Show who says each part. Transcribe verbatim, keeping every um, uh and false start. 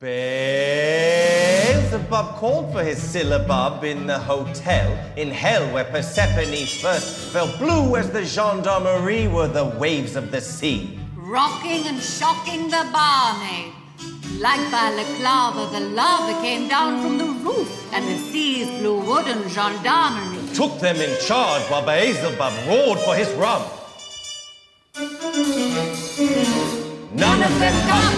Speaker 1: Beelzebub called for his syllabub in the hotel in hell where Persephone first fell blue as the gendarmerie were the waves of the sea.
Speaker 2: Rocking and shocking the barmaid. Like balaclava, the lava came down from the roof and the seas blew wooden gendarmerie.
Speaker 1: Took them in charge while Beelzebub roared for his rum. None of them got